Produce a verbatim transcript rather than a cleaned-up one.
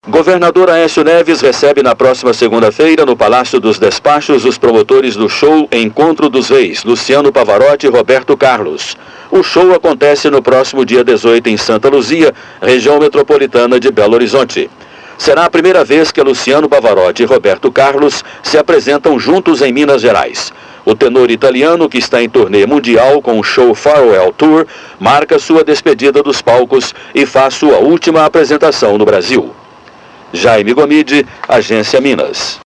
Governador Aécio Neves recebe na próxima segunda-feira, no Palácio dos Despachos, os promotores do show Encontro dos Reis, Luciano Pavarotti e Roberto Carlos. O show acontece no próximo dia dezoito em Santa Luzia, região metropolitana de Belo Horizonte. Será a primeira vez que Luciano Pavarotti e Roberto Carlos se apresentam juntos em Minas Gerais. O tenor italiano, que está em turnê mundial com o show Farewell Tour, marca sua despedida dos palcos e faz sua última apresentação no Brasil. Jaime Gomide, Agência Minas.